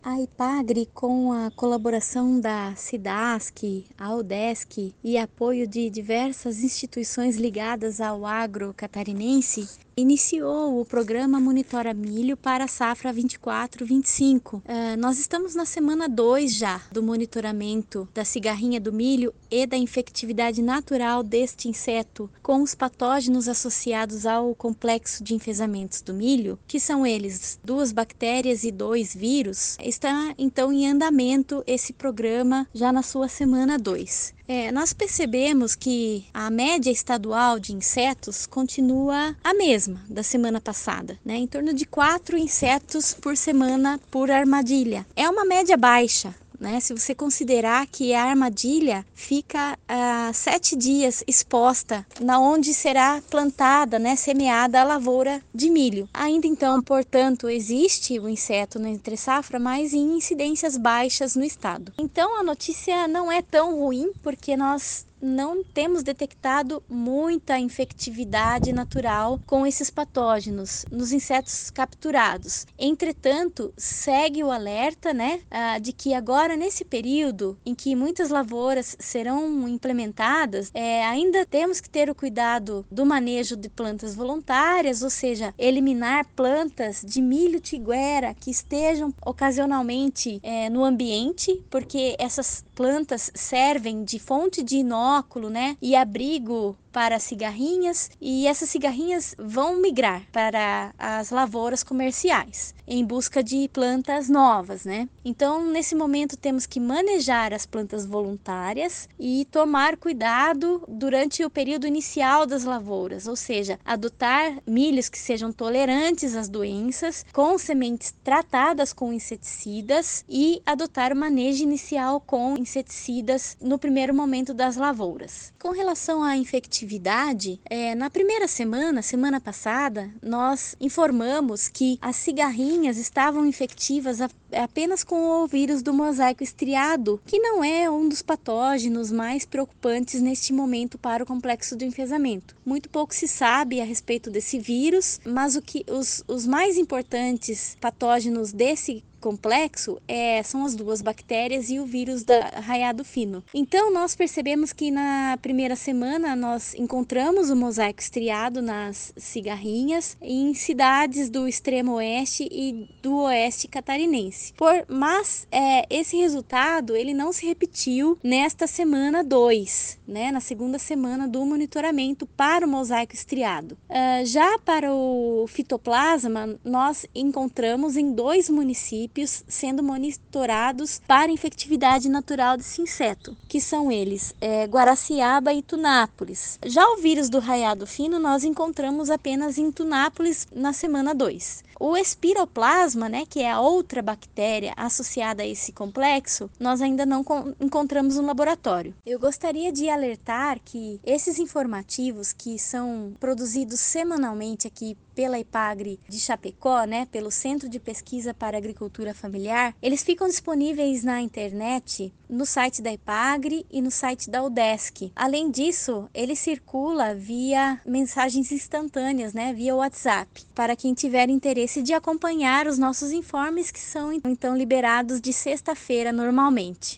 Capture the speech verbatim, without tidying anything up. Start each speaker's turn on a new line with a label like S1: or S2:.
S1: A Ipagre, com a colaboração da SIDASC, a UDESC e apoio de diversas instituições ligadas ao agro catarinense, iniciou o programa Monitora Milho para a safra vinte e quatro vinte e cinco. Uh, nós estamos na semana dois já do monitoramento da cigarrinha do milho e da infectividade natural deste inseto com os patógenos associados ao complexo de enfesamentos do milho, que são eles duas bactérias e dois vírus. Está então em andamento esse programa já na sua semana dois. É, nós percebemos que a média estadual de insetos continua a mesma da semana passada, né? Em torno de quatro insetos por semana por armadilha. É uma média baixa, né? Se você considerar que a armadilha fica uh, sete dias exposta na onde será plantada, né, semeada a lavoura de milho. Ainda então, portanto, existe o inseto no entre safra, mas em incidências baixas no estado. Então a notícia não é tão ruim, porque nós não temos detectado muita infectividade natural com esses patógenos nos insetos capturados. Entretanto, segue o alerta, né, de que agora nesse período em que muitas lavouras serão implementadas, é, ainda temos que ter o cuidado do manejo de plantas voluntárias, ou seja, eliminar plantas de milho tiguera que estejam ocasionalmente é, no ambiente, porque essas plantas servem de fonte de inóculo, né, e abrigo para cigarrinhas, e essas cigarrinhas vão migrar para as lavouras comerciais em busca de plantas novas, né? Então, nesse momento temos que manejar as plantas voluntárias e tomar cuidado durante o período inicial das lavouras, ou seja, adotar milhos que sejam tolerantes às doenças, com sementes tratadas com inseticidas e adotar o manejo inicial com inseticidas no primeiro momento das lavouras. Com relação à infectividade, é, na primeira semana, semana passada, nós informamos que as cigarrinhas estavam infectivas a, apenas com o vírus do mosaico estriado, que não é um dos patógenos mais preocupantes neste momento para o complexo do enfesamento. Muito pouco se sabe a respeito desse vírus, mas o que, os, os mais importantes patógenos desse complexo é, são as duas bactérias e o vírus da raiado fino. Então nós percebemos que na primeira semana nós encontramos o mosaico estriado nas cigarrinhas em cidades do extremo oeste e do oeste catarinense. Por, mas é, esse resultado ele não se repetiu nesta semana dois, né, na segunda semana do monitoramento para o mosaico estriado. Uh, já para o fitoplasma nós encontramos em dois municípios sendo monitorados para infectividade natural desse inseto, que são eles é, Guaraciaba e Tunápolis. Já o vírus do raiado fino nós encontramos apenas em Tunápolis na semana dois. O espiroplasma, né, que é a outra bactéria associada a esse complexo, nós ainda não encontramos no laboratório. Eu gostaria de alertar que esses informativos que são produzidos semanalmente aqui pela Ipagre de Chapecó, né, pelo Centro de Pesquisa para Agricultura Familiar, eles ficam disponíveis na internet, no site da Ipagre e no site da UDESC. Além disso, ele circula via mensagens instantâneas, né, via WhatsApp, para quem tiver interesse de acompanhar os nossos informes, que são então liberados de sexta-feira normalmente.